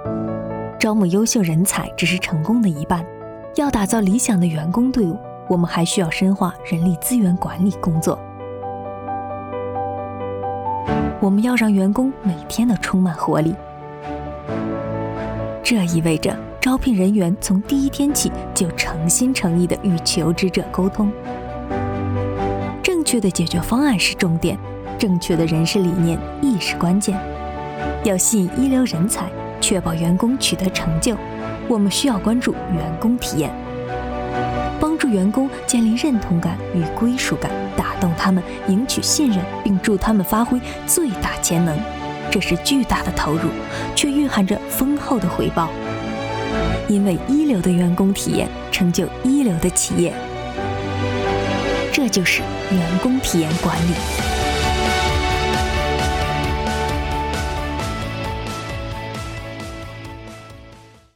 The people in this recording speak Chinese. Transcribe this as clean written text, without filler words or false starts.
招募优秀人才只是成功的一半，要打造理想的员工队伍，我们还需要深化人力资源管理工作。我们要让员工每天都充满活力，这意味着招聘人员从第一天起就诚心诚意地与求职者沟通。正确的解决方案是重点，正确的人事理念亦是关键。要吸引一流人才，确保员工取得成就，我们需要关注员工体验，帮助员工建立认同感与归属感，打动他们，赢取信任，并助他们发挥最大潜能。这是巨大的投入，却蕴含着丰厚的回报。因为一流的员工体验成就一流的企业，这就是员工体验管理。